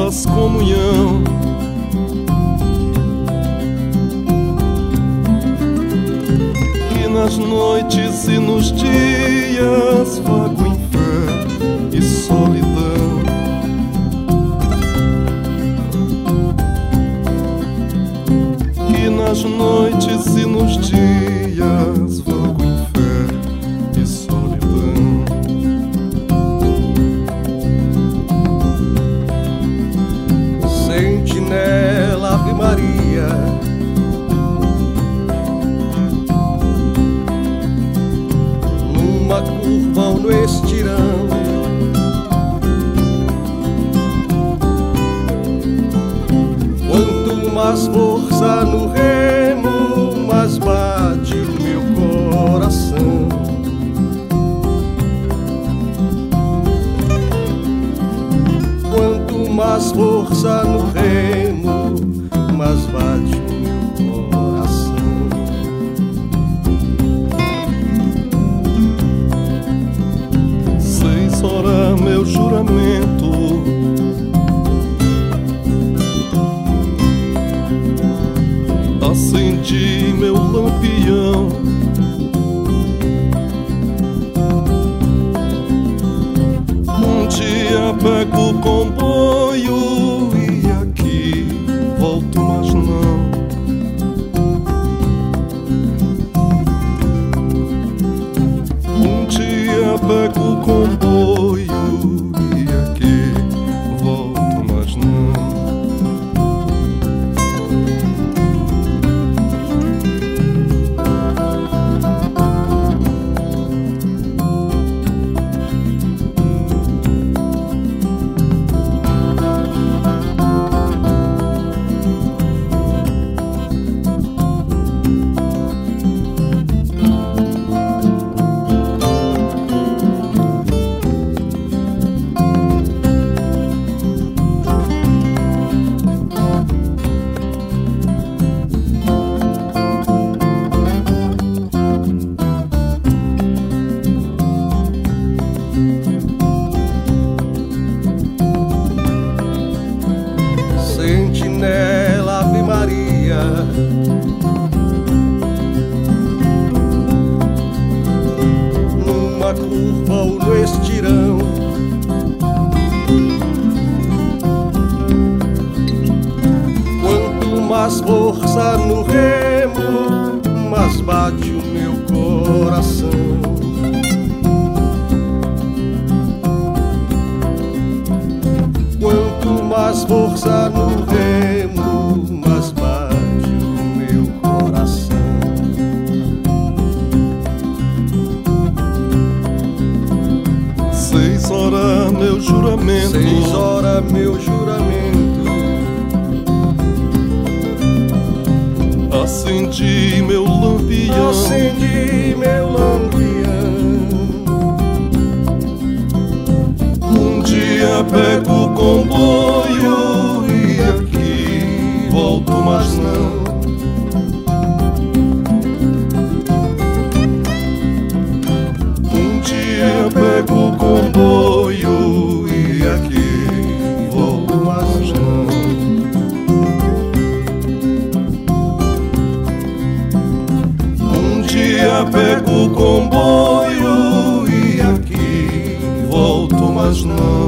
faz comunhão. Que nas noites e nos dias vago em fé e solidão. Que nas noites e nos dias vago em fé e solidão. Sentinela, Ave Maria, numa curva ou no estirão, quanto mais força no remo, mais bate o meu coração. Quanto mais força no remo, mais bate o meu coração. 6 horas meu juramento, acendi meu lampião. Um dia pego o comboio e aqui volto, mas não. Um dia pego o comboio e aqui volto, mas não. Sentinela, Ave Maria, numa curva ou no estirão, quanto mais força no remo, mais bate o meu coração. Quanto mais força no remo, mais bate o meu coração. 6 horas meu juramento, 6 horas meu juramento, acendi meu lampião. acendi meu lampião. Um dia pego o comboio e aqui volto, mas não. Um dia pego o comboio e aqui volto, mas não. Um dia pego o comboio e aqui volto, mas não.